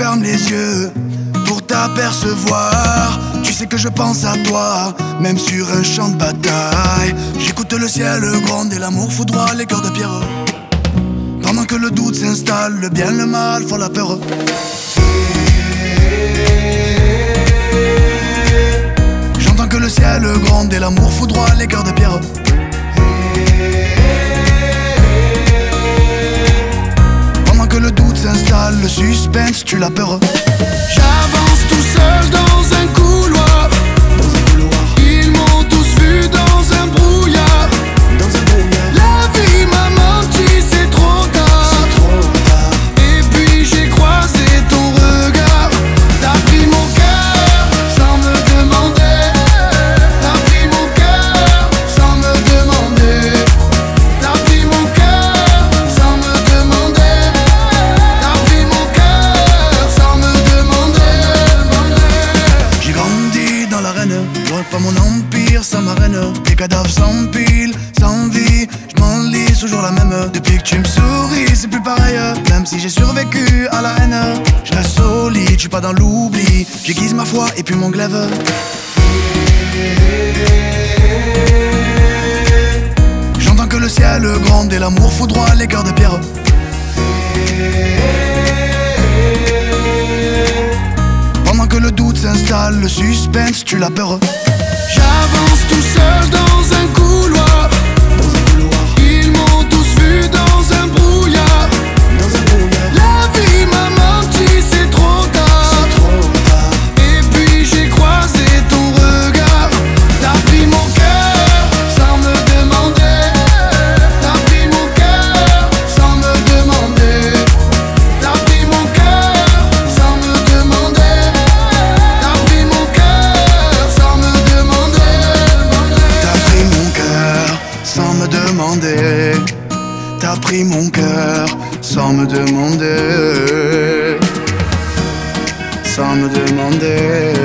ferme les yeux pour t'apercevoir. Tu sais que je pense à toi, même sur un champ de bataille. J'écoute le ciel gronde et l'amour foudroie les cœurs de pierre. Pendant que le doute s'installe, le bien, le mal font la peur. J'entends que le ciel gronde et l'amour foudroie les cœurs de pierre. Pendant que le doute s'installe, le suspense tue la peur. J'avance tout seul dans un couloir. Ils m'ont tous vu dans un brouillard. La vie m'a menti, c'est trop tard. Et puis j'ai croisé ton regard. T'as pris mon cœur sans me demander. T'as pris mon cœur sans me demander. T'as pris mon cœur sans me demander. T'as pris mon cœur sans me demander. J'ai grandi dans l'arène, vois pas mon empire sans ma reine. Des cadavres sans pile, sans vie, je m'enlise toujours la même. Depuis que tu me souris, c'est plus pareil. Même si j'ai survécu à la haine, je reste solide, je suis pas dans l'oubli. J'aiguise ma foi et puis mon glaive. J'entends que le ciel gronde et l'amour foudroie les cœurs de pierre. Pendant que le doute s'installe, le suspense tue la peur. J'avance tout seul dans un couloir. Ils m'ont tous vu dans un brouillard. La vie m'a menti, c'est trop tard. Et puis j'ai croisé ton regard. T'as pris mon cœur sans me demander. T'as pris mon cœur sans me demander. T'as pris mon cœur sans me demander. T'as pris mon cœur sans me demander. T'as pris mon cœur sans me demander. T'as pris mon cœur sans me demander. Sans me demander.